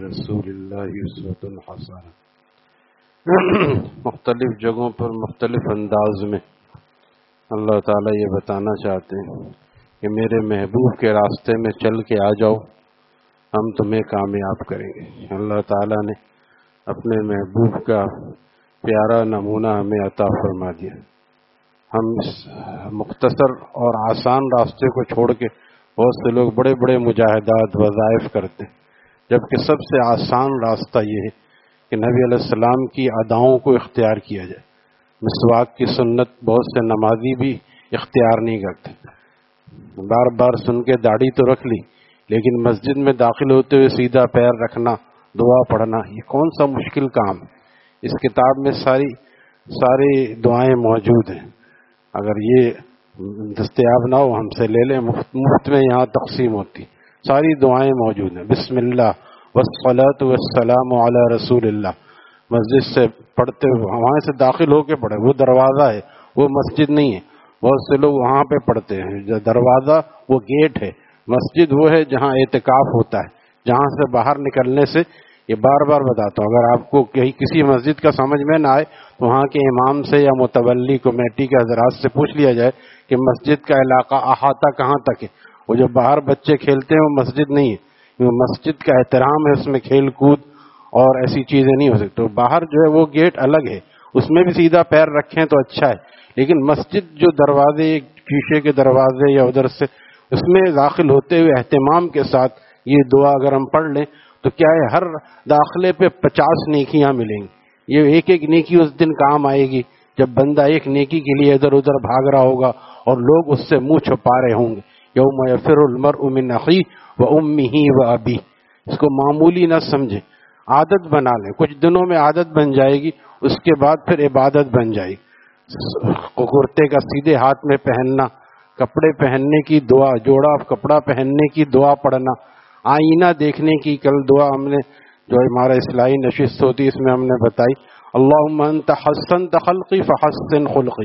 رسول اللہ اسوۃ حسنہ۔ مختلف جگہوں پر مختلف انداز میں اللہ تعالیٰ یہ بتانا چاہتے ہیں کہ میرے محبوب کے راستے میں چل کے آ جاؤ، ہم تمہیں کامیاب کریں گے۔ اللہ تعالیٰ نے اپنے محبوب کا پیارا نمونہ ہمیں عطا فرما دیا۔ ہم اس مختصر اور آسان راستے کو چھوڑ کے بہت سے لوگ بڑے بڑے مجاہدات وظائف کرتے ہیں، جبکہ سب سے آسان راستہ یہ ہے کہ نبی علیہ السلام کی اداؤں کو اختیار کیا جائے۔ مسواک کی سنت بہت سے نمازی بھی اختیار نہیں کرتے، بار بار سن کے داڑھی تو رکھ لی، لیکن مسجد میں داخل ہوتے ہوئے سیدھا پیر رکھنا، دعا پڑھنا، یہ کون سا مشکل کام ہے؟ اس کتاب میں ساری دعائیں موجود ہیں، اگر یہ دستیاب نہ ہو ہم سے لے لیں، مفت میں یہاں تقسیم ہوتی، ساری دعائیں موجود ہیں۔ بسم اللہ والصلاۃ والسلام علی رسول اللہ، مسجد سے پڑھتے ہوئے وہاں سے داخل ہو کے پڑھے، وہ دروازہ ہے، وہ مسجد نہیں ہے۔ بہت سے لوگ وہاں پہ پڑھتے ہیں، جو دروازہ وہ گیٹ ہے، مسجد وہ ہے جہاں اعتکاف ہوتا ہے، جہاں سے باہر نکلنے سے، یہ بار بار بتاتا ہوں، اگر آپ کو کسی مسجد کا سمجھ میں نہ آئے تو وہاں کے امام سے یا متولی کمیٹی کے حضرات سے پوچھ لیا جائے کہ مسجد کا علاقہ احاطہ کہاں تک ہے۔ وہ جو باہر بچے کھیلتے ہیں وہ مسجد نہیں ہے، وہ مسجد کا احترام ہے، اس میں کھیل کود اور ایسی چیزیں نہیں ہو سکتی۔ تو باہر جو ہے وہ گیٹ الگ ہے، اس میں بھی سیدھا پیر رکھیں تو اچھا ہے، لیکن مسجد جو دروازے شیشے کے دروازے یا ادھر سے، اس میں داخل ہوتے ہوئے اہتمام کے ساتھ یہ دعا اگر ہم پڑھ لیں تو کیا ہے، ہر داخلے پہ 50 نیکیاں ملیں گی۔ یہ ایک ایک نیکی اس دن کام آئے گی جب بندہ ایک نیکی کے لیے ادھر ادھر بھاگ رہا ہوگا اور لوگ اس سے منہ چھپا رہے ہوں گے۔ یوم یفر المرء من اخیہ وامہ وابیہ، اس کو معمولی نہ سمجھیں، عادت بنا لیں، کچھ دنوں میں عادت بن جائے گی، اس کے بعد پھر عبادت بن جائے گی۔ کرتے کا سیدھے ہاتھ میں پہننا، کپڑے پہننے کی دعا، جوڑا کپڑا پہننے کی دعا پڑھنا، آئینہ دیکھنے کی، کل دعا ہم نے جو ہمارا اصلاحی نشست ہوتی اس میں ہم نے بتائی، اللہم انت حسنت خلقی فحسن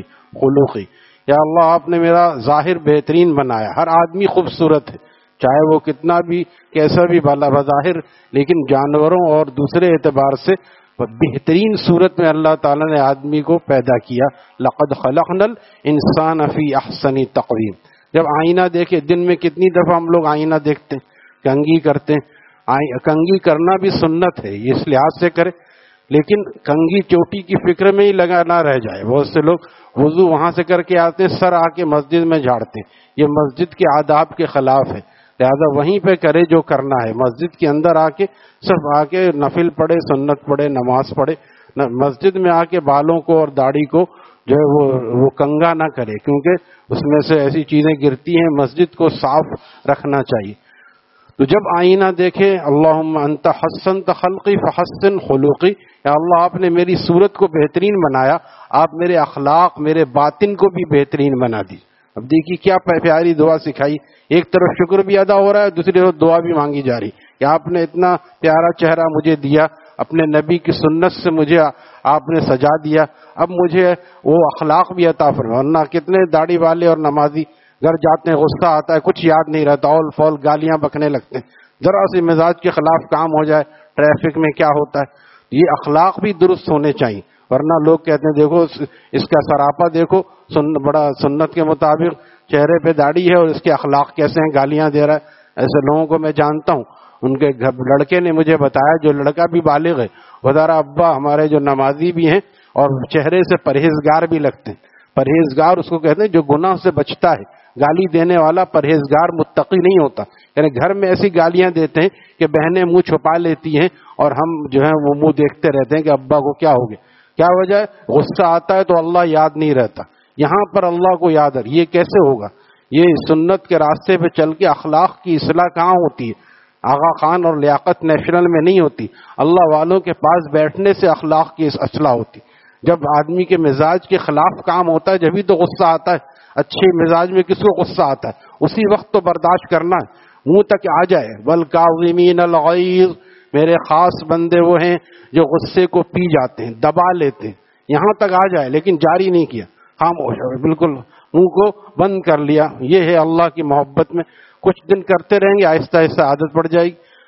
خلقی، یا اللہ آپ نے میرا ظاہر بہترین بنایا۔ ہر آدمی خوبصورت ہے، چاہے وہ کتنا بھی کیسا بھی بالا بظاہر، لیکن جانوروں اور دوسرے اعتبار سے بہترین صورت میں اللہ تعالیٰ نے آدمی کو پیدا کیا۔ لقد خلقنا الانسان فی احسن تقویم۔ جب آئینہ دیکھے، دن میں کتنی دفعہ ہم لوگ آئینہ دیکھتے ہیں، کنگھی کرتے ہیں، کنگھی کرنا بھی سنت ہے، یہ اس لحاظ سے کرے، لیکن کنگھی چوٹی کی فکر میں ہی لگا نہ رہ جائے۔ بہت سے لوگ وضو وہاں سے کر کے آتے ہیں، سر آ کے مسجد میں جھاڑتے ہیں، یہ مسجد کے آداب کے خلاف ہے، لہذا وہیں پہ کرے جو کرنا ہے۔ مسجد کے اندر آ کے صرف آ کے نفل پڑھے، سنت پڑھے، نماز پڑھے، مسجد میں آ کے بالوں کو اور داڑھی کو جو ہے وہ کنگا نہ کرے، کیونکہ اس میں سے ایسی چیزیں گرتی ہیں، مسجد کو صاف رکھنا چاہیے۔ تو جب آئینہ دیکھے، اللہم انت حسنت خلقی فحسن خلقی، یا اللہ آپ نے میری صورت کو بہترین بنایا، آپ میرے اخلاق، میرے باطن کو بھی بہترین بنا دی۔ اب دیکھیے کیا پیاری دعا سکھائی، ایک طرف شکر بھی ادا ہو رہا ہے، دوسری طرف دعا بھی مانگی جا رہی کہ آپ نے اتنا پیارا چہرہ مجھے دیا، اپنے نبی کی سنت سے مجھے آپ نے سجا دیا، اب مجھے وہ اخلاق بھی عطا فرما۔ ورنہ کتنے داڑھی والے اور نمازی گھر جاتے ہیں، غصہ آتا ہے، کچھ یاد نہیں رہتا، اول فول گالیاں بکنے لگتے ہیں، ذرا سی مزاج کے خلاف کام ہو جائے، ٹریفک میں کیا ہوتا ہے۔ یہ اخلاق بھی درست ہونے چاہیے، ورنہ لوگ کہتے ہیں دیکھو اس کا سراپا دیکھو، بڑا سنت کے مطابق چہرے پہ داڑھی ہے اور اس کے اخلاق کیسے ہیں، گالیاں دے رہا ہے۔ ایسے لوگوں کو میں جانتا ہوں، ان کے لڑکے نے مجھے بتایا، جو لڑکا بھی بالغ ہے، وہ ذرا ابا ہمارے جو نمازی بھی ہیں اور چہرے سے پرہیزگار بھی لگتے ہیں۔ پرہیزگار اس کو کہتے ہیں جو گناہ سے بچتا ہے، گالی دینے والا پرہیزگار متقی نہیں ہوتا، یعنی گھر میں ایسی گالیاں دیتے ہیں کہ بہنیں منہ چھپا لیتی ہیں اور ہم جو ہے وہ منہ دیکھتے رہتے ہیں کہ ابا کو کیا ہو گیا، کیا وجہ ہے، غصہ آتا ہے تو اللہ یاد نہیں رہتا، یہاں پر اللہ کو یاد ہے۔ یہ کیسے ہوگا؟ یہ سنت کے راستے پہ چل کے اخلاق کی اصلاح کہاں ہوتی ہے؟ آغا خان اور لیاقت نیشنل میں نہیں ہوتی، اللہ والوں کے پاس بیٹھنے سے اخلاق کی اصلاح ہوتی۔ جب آدمی کے مزاج کے خلاف کام ہوتا ہے جبھی تو غصہ آتا ہے۔ اچھے مزاج میں کس کو غصہ آتا ہے؟ اسی وقت تو برداشت کرنا ہے، منہ تک آ جائے۔ والکاظمین الغیظ، میرے خاص بندے وہ ہیں جو غصے کو پی جاتے ہیں، دبا لیتے ہیں، یہاں تک آ جائے لیکن جاری نہیں کیا، خاموش ہے، بالکل منہ کو بند کر لیا۔ یہ ہے اللہ کی محبت میں، کچھ دن کرتے رہیں گے، آہستہ آہستہ عادت پڑ جائے گی۔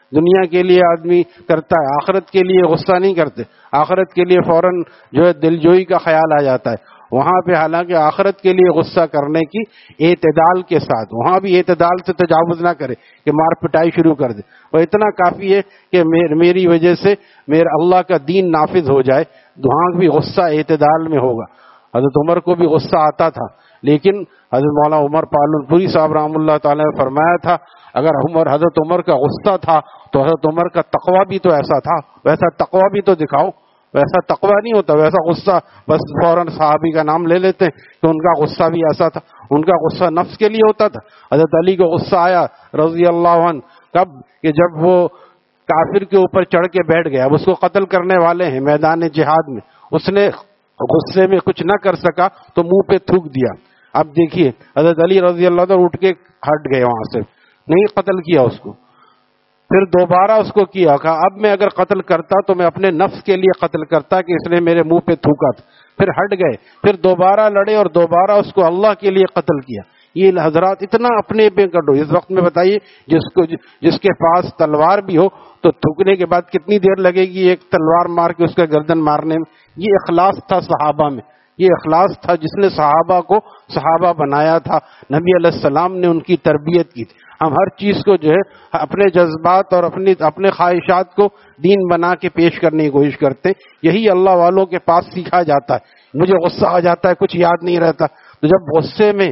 دنیا کے لیے آدمی کرتا ہے، آخرت کے لیے غصہ نہیں کرتے، آخرت کے لیے فوراً جو ہے دل جوئی کا خیال آ جاتا ہے۔ وہاں پہ حالانکہ آخرت کے لیے غصہ کرنے کی اعتدال کے ساتھ، وہاں بھی اعتدال سے تجاوز نہ کرے کہ مار پٹائی شروع کر دے، وہ اتنا کافی ہے کہ میری وجہ سے میرا اللہ کا دین نافذ ہو جائے، وہاں بھی غصہ اعتدال میں ہوگا۔ حضرت عمر کو بھی غصہ آتا تھا، لیکن حضرت مولانا عمر پالن پوری صاحب رحمۃ اللہ تعالی نے فرمایا تھا اگر حضرت عمر کا غصہ تھا تو حضرت عمر کا تقویٰ بھی تو ایسا تھا، ویسا تقویٰ بھی تو دکھاؤ۔ ویسا تقویٰ نہیں ہوتا، ویسا غصہ بس فوراً صحابی کا نام لے لیتے ہیں کہ ان کا غصہ بھی ایسا تھا، ان کا غصہ نفس کے لیے ہوتا تھا۔ حضرت علی کو غصہ آیا رضی اللہ عنہ کب کہ جب وہ کافر کے اوپر چڑھ کے بیٹھ گیا، اب اس کو قتل کرنے والے ہیں میدان جہاد میں، اس نے غصے میں کچھ نہ کر سکا تو منہ پہ تھوک دیا۔ اب دیکھیے حضرت علی رضی اللہ عنہ اٹھ کے ہٹ گئے وہاں سے، نہیں قتل کیا اس کو، پھر دوبارہ اس کو کیا، کہا اب میں اگر قتل کرتا تو میں اپنے نفس کے لیے قتل کرتا کہ اس نے میرے منہ پہ تھوکا تھا، پھر ہٹ گئے، پھر دوبارہ لڑے اور دوبارہ اس کو اللہ کے لیے قتل کیا۔ یہ حضرات اتنا اپنے پہ کر دو، اس وقت میں بتائیے جس کے پاس تلوار بھی ہو تو تھوکنے کے بعد کتنی دیر لگے گی ایک تلوار مار کے اس کا گردن مارنے میں۔ یہ اخلاص تھا صحابہ میں، یہ اخلاص تھا جس نے صحابہ کو صحابہ بنایا تھا، نبی علیہ السلام نے ان کی تربیت کی تھی۔ ہم ہر چیز کو جو ہے اپنے جذبات اور اپنے خواہشات کو دین بنا کے پیش کرنے کی کوشش کرتے، یہی اللہ والوں کے پاس سیکھا جاتا ہے۔ مجھے غصہ آ جاتا ہے، کچھ یاد نہیں رہتا، تو جب غصے میں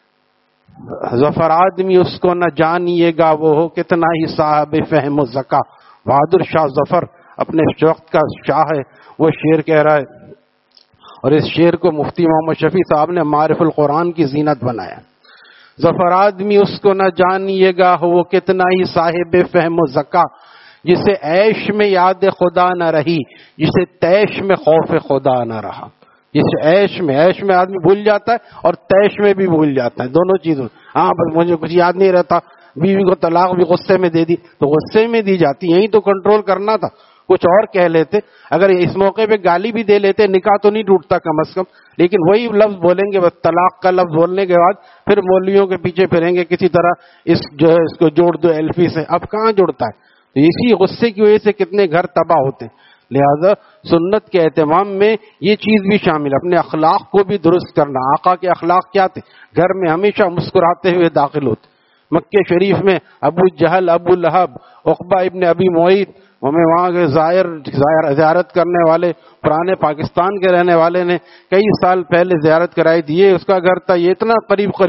ظفر آدمی اس کو نہ جانیے گا وہ ہو کتنا ہی صاحب فہم و ذکا۔ بہادر شاہ ظفر اپنے وقت کا شاہ ہے، وہ شعر کہہ رہا ہے، اور اس شعر کو مفتی محمد شفیع صاحب نے معارف القرآن کی زینت بنایا۔ ظفر آدمی اس کو نہ جانیے گا وہ کتنا ہی صاحب فہم و ذکا، جسے عیش میں یاد خدا نہ رہی، جسے تیش میں خوف خدا نہ رہا۔ جسے عیش میں آدمی بھول جاتا ہے اور تیش میں بھی بھول جاتا ہے، دونوں چیزوں۔ ہاں بس مجھے کچھ یاد نہیں رہتا، بیوی کو طلاق بھی غصے میں دے دی تو غصے میں دی جاتی، یہی تو کنٹرول کرنا تھا، کچھ اور کہہ لیتے۔ اگر اس موقع پہ گالی بھی دے لیتے نکاح تو نہیں ٹوٹتا کم از کم، لیکن وہی لفظ بولیں گے بس، طلاق کا لفظ بولنے کے بعد پھر مولویوں کے پیچھے پھریں گے کسی طرح اس کو جوڑ دو ایلفی سے، اب کہاں جڑتا ہے؟ تو اسی غصے کی وجہ سے کتنے گھر تباہ ہوتے ہیں۔ لہذا سنت کے اہتمام میں یہ چیز بھی شامل، اپنے اخلاق کو بھی درست کرنا۔ آقا کے اخلاق کیا تھے؟ گھر میں ہمیشہ مسکراتے ہوئے داخل ہوتے۔ مکہ شریف میں ابو جہل، ابو لہب، عقبہ ابن ابی معیط، ہمیں وہاں کے زیارت کرنے والے پرانے پاکستان کے رہنے والے نے کئی سال پہلے زیارت کرائی تھی، یہ اس کا گھر تھا، یہ اتنا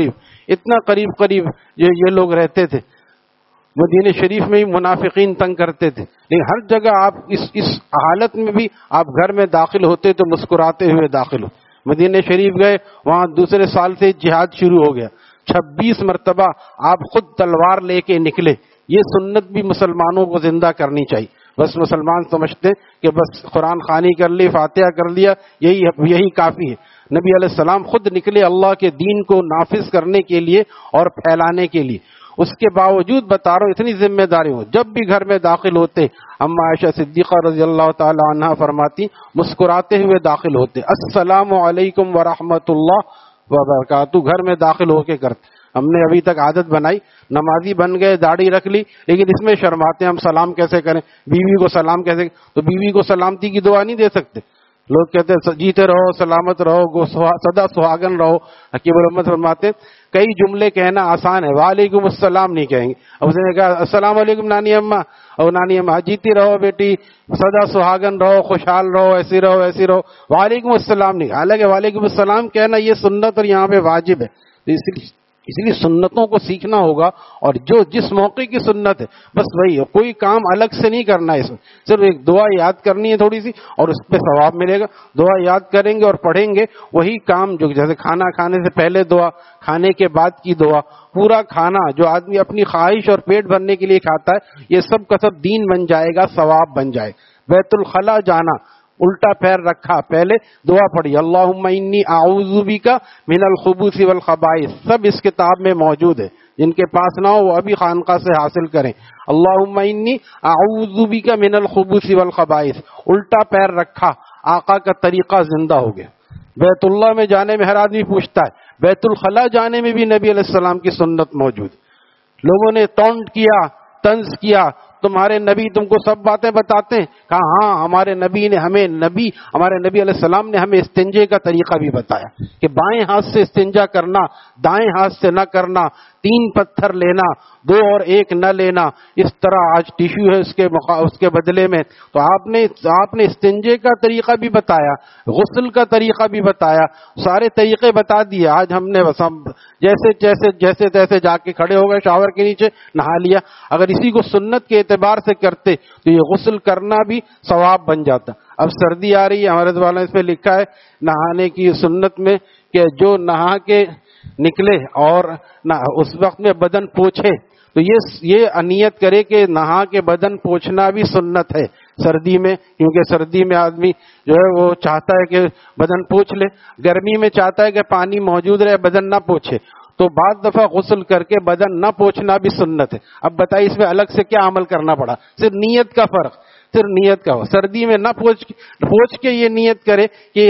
قریب یہ لوگ رہتے تھے۔ مدینہ شریف میں ہی منافقین تنگ کرتے تھے، لیکن ہر جگہ آپ اس حالت میں بھی آپ گھر میں داخل ہوتے تو مسکراتے ہوئے داخل ہو۔ مدینہ شریف گئے، وہاں دوسرے سال سے جہاد شروع ہو گیا، 26 مرتبہ آپ خود تلوار لے کے نکلے۔ یہ سنت بھی مسلمانوں کو زندہ کرنی چاہیے۔ بس مسلمان سمجھتے کہ بس قرآن خوانی کر لی، فاتحہ کر لیا، یہی کافی ہے۔ نبی علیہ السلام خود نکلے اللہ کے دین کو نافذ کرنے کے لیے اور پھیلانے کے لیے۔ اس کے باوجود بتا رہا ہوں اتنی ذمہ داری ہو، جب بھی گھر میں داخل ہوتے اما عائشہ صدیقہ رضی اللہ تعالی عنہا فرماتی مسکراتے ہوئے داخل ہوتے، السلام علیکم ورحمۃ اللہ وبرکاتہ، گھر میں داخل ہو کے کرتے۔ ہم نے ابھی تک عادت بنائی، نمازی بن گئے، داڑھی رکھ لی، لیکن اس میں شرماتے ہم سلام کیسے کریں، بیوی کو سلام کیسے، تو بیوی کو سلامتی کی دعا نہیں دے سکتے۔ لوگ کہتے ہیں جیتے رہو، سلامت رہو، سدا سہاگن رہو۔ حکیم الامت فرماتے کئی جملے کہنا آسان ہے، وعلیکم السلام نہیں کہیں گے۔ اب اس نے کہا السلام علیکم نانی اماں، اور نانی اماں جیتی رہو بیٹی، سدا سہاگن رہو، خوشحال رہو، ایسی رہو، وعلیکم السلام نہیں۔ حالانکہ وعلیکم السلام کہنا یہ سنت اور یہاں پہ واجب ہے، اس لیے سنتوں کو سیکھنا ہوگا، اور جو جس موقع کی سنت ہے بس وہی ہے، کوئی کام الگ سے نہیں کرنا ہے، اس میں صرف ایک دعا یاد کرنی ہے تھوڑی سی اور اس پہ ثواب ملے گا۔ دعا یاد کریں گے اور پڑھیں گے، وہی کام جو جیسے کھانا کھانے سے پہلے دعا، کھانے کے بعد کی دعا، پورا کھانا جو آدمی اپنی خواہش اور پیٹ بھرنے کے لیے کھاتا ہے یہ سب کا سب دین بن جائے گا، ثواب بن جائے۔ بیت الخلا جانا، الٹا پیر رکھا، پہلے دعا پڑھی اللہم انی اعوذ بک من الخبث والخبائث، سب اس کتاب میں موجود ہے، جن کے پاس نہ ہو وہ ابھی خانقاہ سے حاصل کریں۔ اللہم انی اعوذ بک من الخبث والخبائث، الٹا پیر رکھا، آقا کا طریقہ زندہ ہو گیا۔ بیت اللہ میں جانے میں ہر آدمی پوچھتا ہے، بیت الخلا جانے میں بھی نبی علیہ السلام کی سنت موجود۔ لوگوں نے ٹونٹ کیا، طنز کیا، تمہارے نبی تم کو سب باتیں بتاتے ہیں؟ کہا ہاں، ہمارے نبی علیہ السلام نے ہمیں استنجے کا طریقہ بھی بتایا کہ بائیں ہاتھ سے استنجا کرنا، دائیں ہاتھ سے نہ کرنا، 3 پتھر لینا، 2 اور 1 نہ لینا، اس طرح آج ٹیشو ہے اس کے بدلے میں۔ تو آپ نے استنجے کا طریقہ بھی بتایا، غسل کا طریقہ بھی بتایا، سارے طریقے بتا دیے۔ آج ہم نے جیسے تیسے جا کے کھڑے ہو گئے شاور کے نیچے، نہا لیا۔ اگر اسی کو سنت کے اعتبار سے کرتے تو یہ غسل کرنا بھی ثواب بن جاتا۔ اب سردی آ رہی ہے، ہمارے والا اس میں لکھا ہے نہانے کی سنت میں کہ جو نہا کے نکلے اور اس وقت میں بدن پوچھے تو یہ نیت کرے کہ نہا کے بدن پوچھنا بھی سنت ہے سردی میں، کیونکہ سردی میں آدمی جو ہے وہ چاہتا ہے کہ بدن پوچھ لے، گرمی میں چاہتا ہے کہ پانی موجود رہے بدن نہ پوچھے۔ تو بعض دفعہ غسل کر کے بدن نہ پوچھنا بھی سنت ہے۔ اب بتائیے اس میں الگ سے کیا عمل کرنا پڑا؟ صرف نیت کا فرق، صرف نیت کا ہو۔ سردی میں نہ پوچھ کے یہ نیت کرے کہ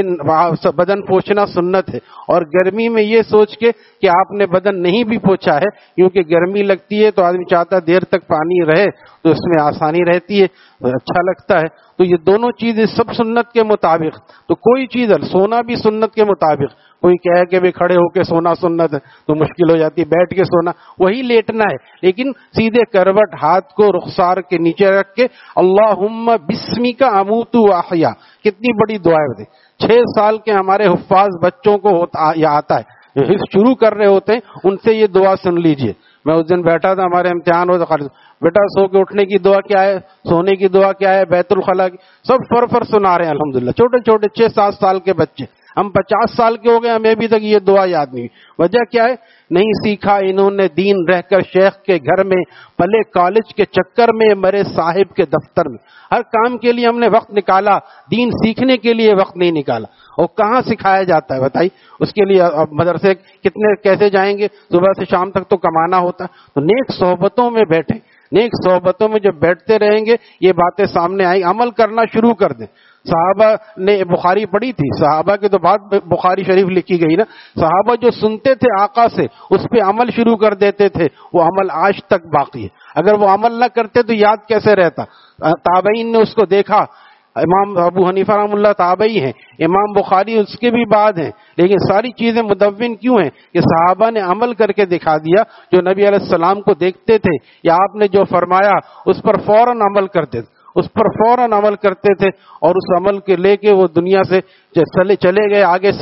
بدن پوچھنا سنت ہے، اور گرمی میں یہ سوچ کے کہ آپ نے بدن نہیں بھی پوچھا ہے، کیونکہ گرمی لگتی ہے تو آدمی چاہتا ہے دیر تک پانی رہے تو اس میں آسانی رہتی ہے، اچھا لگتا ہے۔ تو یہ دونوں چیزیں سب سنت کے مطابق۔ تو کوئی چیز، سونا بھی سنت کے مطابق۔ کوئی کہے کہ بھی کھڑے ہو کے سونا سنت ہے تو مشکل ہو جاتی، بیٹھ کے سونا وہی لیٹنا ہے، لیکن سیدھے کروٹ، ہاتھ کو رخسار کے نیچے رکھ کے اللہم بسمک اموت واحیا، کتنی بڑی دعا ہے۔ 6 سال کے ہمارے حفاظ بچوں کو یہ آتا ہے، جو حفظ شروع کر رہے ہوتے ہیں ان سے یہ دعا سن لیجئے۔ میں اس دن بیٹھا تھا، ہمارے امتحان ہو تو بیٹا سو کے اٹھنے کی دعا کیا ہے، سونے کی دعا کیا ہے، بیت الخلاء کی، سب فر سنا رہے ہیں الحمدللہ، چھوٹے چھوٹے 6-7 سال کے بچے۔ ہم 50 سال کے ہو گئے، ہمیں ابھی تک یہ دعا یاد نہیں۔ وجہ کیا ہے؟ نہیں سیکھا انہوں نے دین، رہ کر شیخ کے گھر میں، پلے کالج کے چکر میں، مرے صاحب کے دفتر میں۔ ہر کام کے لیے ہم نے وقت نکالا، دین سیکھنے کے لیے وقت نہیں نکالا۔ اور کہاں سکھایا جاتا ہے بتائیے؟ اس کے لیے مدرسے کیسے جائیں گے؟ صبح سے شام تک تو کمانا ہوتا ہے۔ تو نیک صحبتوں میں بیٹھیں، نیک صحبتوں میں جب بیٹھتے رہیں گے یہ باتیں سامنے آئیں، عمل کرنا شروع کر دیں۔ صحابہ نے بخاری پڑھی تھی، صحابہ کے تو بعد بخاری شریف لکھی گئی نا۔ صحابہ جو سنتے تھے آقا سے اس پہ عمل شروع کر دیتے تھے، وہ عمل آج تک باقی ہے۔ اگر وہ عمل نہ کرتے تو یاد کیسے رہتا؟ تابعین نے اس کو دیکھا، امام ابو حنیفہ رحمہ اللہ تابعی ہیں، امام بخاری اس کے بھی بعد ہیں، لیکن ساری چیزیں مدون کیوں ہیں؟ کہ صحابہ نے عمل کر کے دکھا دیا، جو نبی علیہ السلام کو دیکھتے تھے یا آپ نے جو فرمایا اس پر فوراً عمل کرتے تھے، اس پر فوراً عمل کرتے تھے، اور اس عمل کے لے کے وہ دنیا سے چلے گئے، آگے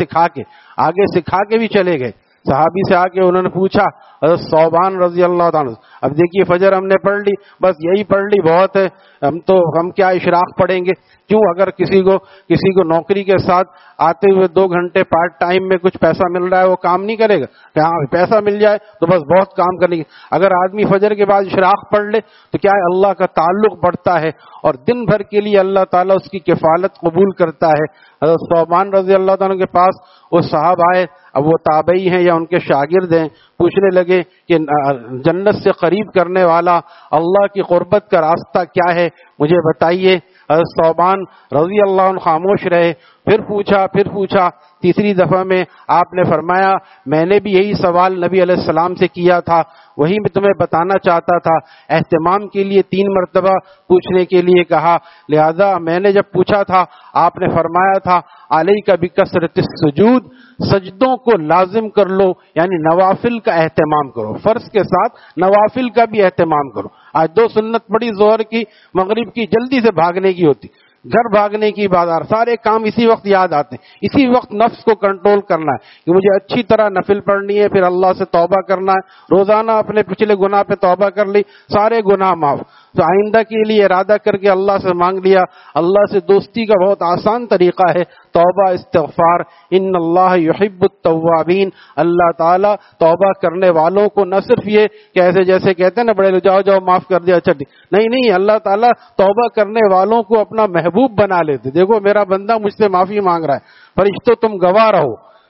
سکھا کے بھی چلے گئے۔ صحابی سے آ کے انہوں نے پوچھا، حضرت ثوبان رضی اللہ تعالیٰ، اب دیکھیے فجر ہم نے پڑھ لی، بس یہی پڑھ لی بہت ہے، ہم کیا اشراق پڑھیں گے؟ کیوں؟ اگر کسی کو نوکری کے ساتھ آتے ہوئے 2 گھنٹے پارٹ ٹائم میں کچھ پیسہ مل رہا ہے، وہ کام نہیں کرے گا کہ ہاں پیسہ مل جائے تو بس بہت کام کرنے کی۔ اگر آدمی فجر کے بعد اشراق پڑھ لے تو کیا ہے؟ اللہ کا تعلق بڑھتا ہے، اور دن بھر کے لیے اللہ تعالیٰ اس کی کفالت قبول کرتا ہے۔ حضرت ثوبان رضی اللہ تعالیٰ کے پاس وہ صاحب آئے، اب وہ تابعی ہیں یا ان کے شاگرد ہیں، پوچھنے لگے کہ جنت سے قریب کرنے والا اللہ کی قربت کا راستہ کیا ہے، مجھے بتائیے۔ حضرت ثوبان رضی اللہ عنہ خاموش رہے، پھر پوچھا، تیسری دفعہ میں آپ نے فرمایا میں نے بھی یہی سوال نبی علیہ السلام سے کیا تھا، وہی میں تمہیں بتانا چاہتا تھا۔ اہتمام کے لیے 3 مرتبہ پوچھنے کے لیے کہا، لہذا میں نے جب پوچھا تھا آپ نے فرمایا تھا علیک بکثرت السجود، سجدوں کو لازم کر لو، یعنی نوافل کا اہتمام کرو، فرض کے ساتھ نوافل کا بھی اہتمام کرو۔ آج 2 سنت پڑھی، ظہر کی مغرب کی، جلدی سے بھاگنے کی ہوتی، گھر بھاگنے کی، بازار، سارے کام اسی وقت یاد آتے ہیں۔ اسی وقت نفس کو کنٹرول کرنا ہے کہ مجھے اچھی طرح نفل پڑھنی ہے، پھر اللہ سے توبہ کرنا ہے، روزانہ اپنے پچھلے گناہ پہ توبہ کر لی، سارے گناہ معاف۔ تو آئندہ کے لیے ارادہ کر کے اللہ سے مانگ لیا۔ اللہ سے دوستی کا بہت آسان طریقہ ہے توبہ، استغفار۔ ان اللہ یحب التوابین، اللہ تعالیٰ توبہ کرنے والوں کو نہ صرف یہ کہ ایسے جیسے کہتے ہیں نا بڑے لوگ، جاؤ معاف کر دیا، اچھا نہیں، اللہ تعالیٰ توبہ کرنے والوں کو اپنا محبوب بنا لیتے۔ دیکھو میرا بندہ مجھ سے معافی مانگ رہا ہے، فرشتوں تم گواہ رہو،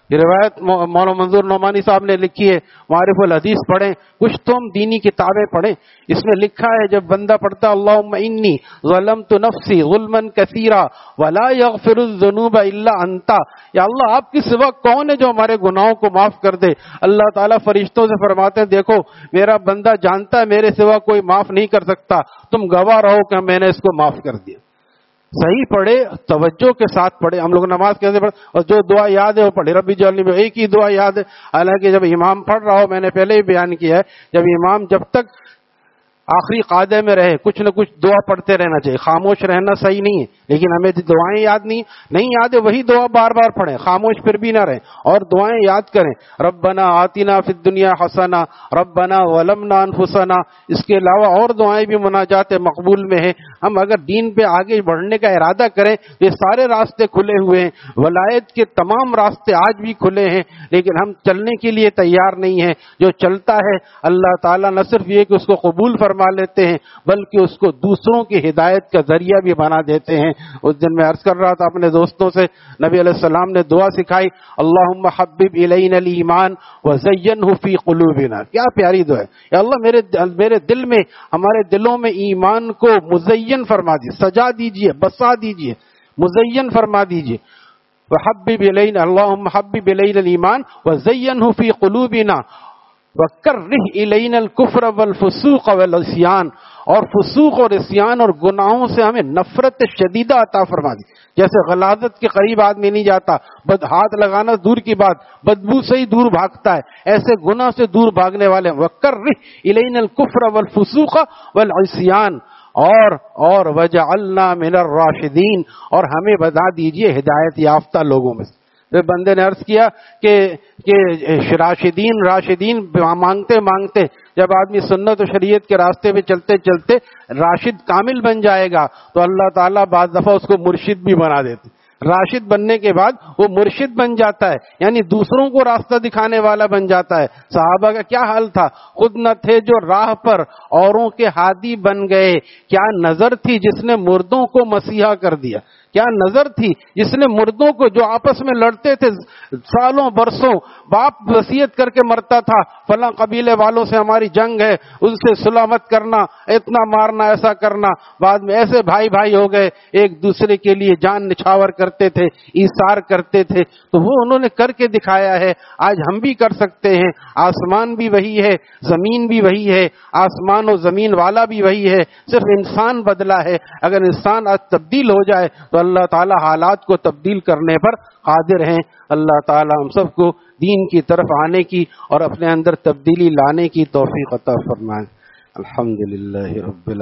یہ روایت مولانا منظور نعمانی صاحب نے لکھی ہے، معارف الحدیث پڑھیں، کچھ تو ہم دینی کتابیں پڑھیں. اس میں لکھا ہے جب بندہ پڑھتا اللہم انی ظلمت نفسی ظلما کثیرا ولا یغفر الذنوب الا انت، یا اللہ آپ کی سوا کون ہے جو ہمارے گناہوں کو معاف کر دے. اللہ تعالیٰ فرشتوں سے فرماتے ہیں دیکھو میرا بندہ جانتا ہے میرے سوا کوئی معاف نہیں کر سکتا، تم گواہ رہو کہ میں نے اس کو معاف کر دیا. صحیح پڑھے، توجہ کے ساتھ پڑھے. ہم لوگ نماز کیسے پڑھے اور جو دعا یاد ہے وہ پڑھے. ربی جعلنی میں ایک ہی دعا یاد ہے، حالانکہ جب امام پڑھ رہا ہو، میں نے پہلے ہی بیان کیا ہے، جب امام جب تک آخری قاعدے میں رہے کچھ نہ کچھ دعا پڑھتے رہنا چاہیے. خاموش رہنا صحیح نہیں ہے، لیکن ہمیں دعائیں یاد نہیں یاد ہے وہی دعا بار بار پڑھیں، خاموش پھر بھی نہ رہیں اور دعائیں یاد کریں. ربنا آتنا فی الدنیا حسنہ، ربنا ظلمنا انفسنا. اس کے علاوہ اور دعائیں بھی مناجات مقبول میں ہیں. ہم اگر دین پہ آگے بڑھنے کا ارادہ کریں یہ سارے راستے کھلے ہوئے ہیں، ولایت کے تمام راستے آج بھی کھلے ہیں، لیکن ہم چلنے کے لیے تیار نہیں ہیں. جو چلتا ہے اللہ تعالیٰ نہ صرف یہ کہ اس کو قبول فرما لیتے ہیں بلکہ اس کو دوسروں کی ہدایت کا ذریعہ بھی بنا دیتے ہیں. اس دن میں عرض کر رہا تھا اپنے دوستوں سے، نبی علیہ السلام نے دعا سکھائی اللہم حبب الینا الایمان وزینہ فی قلوبنا. کیا پیاری دعا ہے. یا اللہ میرے دل میں، ہمارے دلوں میں ایمان کو مزین فرما دیجیے، سجا دیجیے، بسا دیجیے، مزین فرما دیجیے. وحبب الینا اللہم حبب الینا الایمان وزینہ فی قلوبنا وَكَرِّهْ إِلَيْنَا الْكُفْرَ وَالْفُسُوقَ وَالْعِصْيَانَ، اور فسوق اور عصیان اور گناہوں سے ہمیں نفرت شدیدہ عطا فرما دی. جیسے غلاظت کے قریب آدمی نہیں جاتا، ہاتھ لگانا دور کی بات، بدبو سے ہی دور بھاگتا ہے، ایسے گناہ سے دور بھاگنے والے. وَكَرِّهْ إِلَيْنَا الْكُفْرَ وَالْفُسُوقَ وَالْعِصْيَانَ، اور وَجَعَلْنَا مِنَ الرَّاشِدِينَ، اور ہمیں بتا دیجئے ہدایت یافتہ لوگوں میں سے. پھر بندے نے عرض کیا کہ راشدین مانگتے جب آدمی سنت و شریعت کے راستے پہ چلتے چلتے راشد کامل بن جائے گا تو اللہ تعالیٰ بعض دفعہ اس کو مرشد بھی بنا دیتے. راشد بننے کے بعد وہ مرشد بن جاتا ہے، یعنی دوسروں کو راستہ دکھانے والا بن جاتا ہے. صحابہ کا کیا حال تھا، خود نہ تھے جو راہ پر اوروں کے ہادی بن گئے. کیا نظر تھی جس نے مردوں کو مسیحا کر دیا، کیا نظر تھی جس نے مردوں کو جو آپس میں لڑتے تھے سالوں برسوں، باپ وصیت کر کے مرتا تھا فلاں قبیلے والوں سے ہماری جنگ ہے، ان سے صلح مت کرنا، اتنا مارنا، ایسا کرنا، بعد میں ایسے بھائی ہو گئے، ایک دوسرے کے لیے جان نچھاور کرتے تھے، ایثار کرتے تھے. تو وہ انہوں نے کر کے دکھایا ہے. آج ہم بھی کر سکتے ہیں. آسمان بھی وہی ہے، زمین بھی وہی ہے، آسمان و زمین والا بھی وہی ہے، صرف انسان بدلا ہے. اگر انسان آج تبدیل ہو جائے تو اللہ تعالیٰ حالات کو تبدیل کرنے پر قادر ہیں. اللہ تعالیٰ ہم سب کو دین کی طرف آنے کی اور اپنے اندر تبدیلی لانے کی توفیق عطا فرمائے. الحمدللہ رب العالمین.